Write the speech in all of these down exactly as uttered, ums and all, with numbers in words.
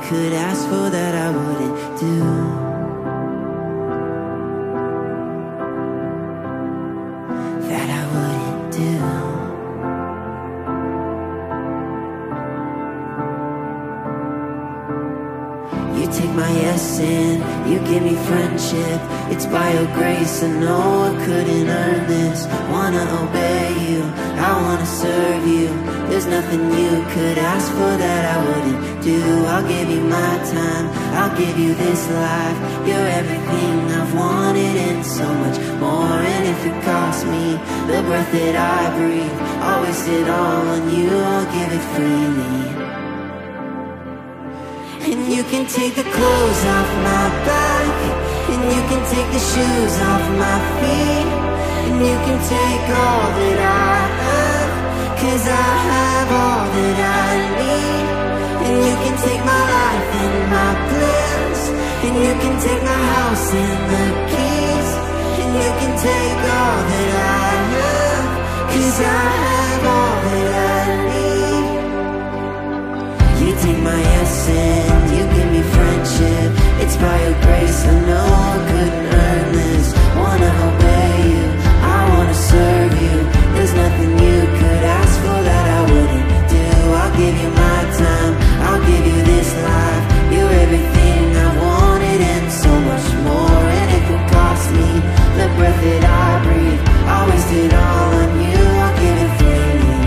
could ask for that I wouldn't do. That I wouldn't do. You take my yes and you give me friendship. It's by your grace, I know I couldn't earn this. Wanna obey you, I wanna serve you. There's nothing you could ask for that I wouldn't do. I'll give you my time, I'll give you this life. You're everything I've wanted and so much more. And if it costs me the breath that I breathe, I'll waste it all on you, I'll give it freely. And you can take the clothes off my back, and you can take the shoes off my feet, and you can take all that I have, 'cause I have all that I need. And you can take my life and my plans, and you can take my house and the keys, and you can take all that I have, 'cause I have all that I need. You take my yes and you give me friendship. It's by your grace, I know I couldn't earn this. Wanna obey you, I wanna serve you. There's nothing you could ask for that I wouldn't do. I'll give you my time, I'll give you this life. You're everything I wanted and so much more. And if it costs me the breath that I breathe, I'll waste it all on you, I'll give it freely.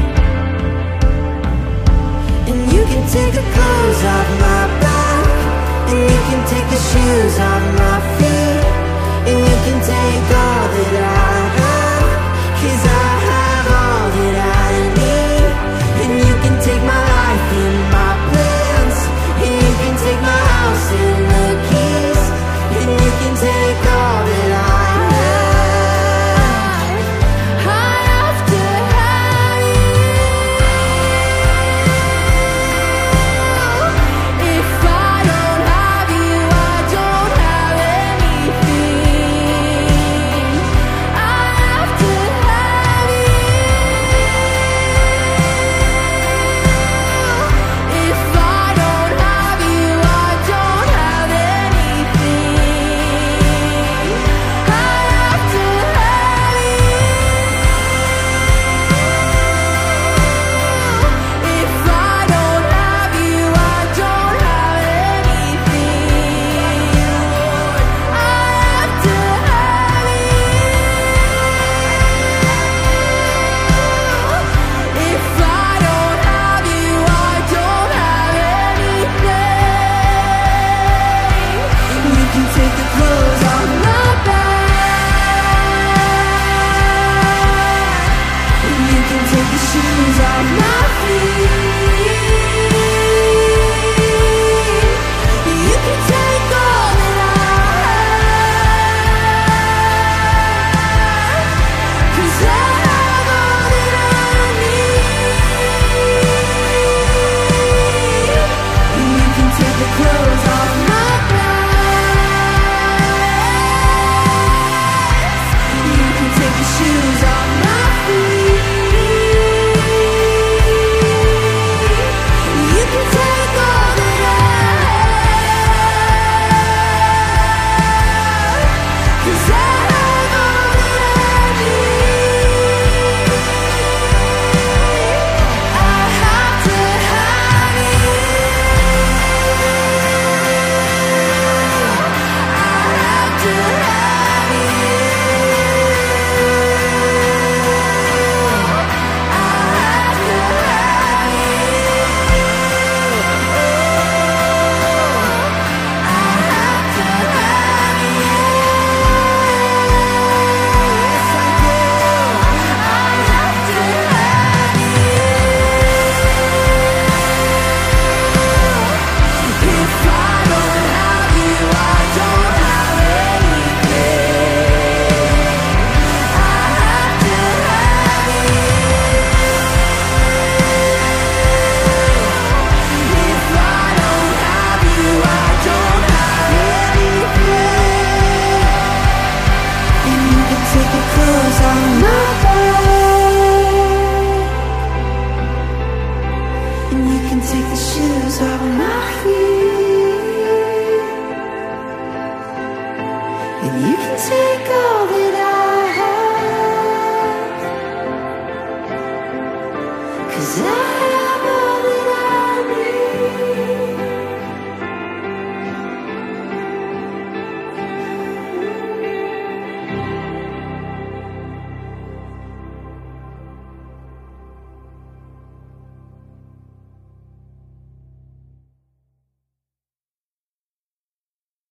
and you can take all that I have, 'cause I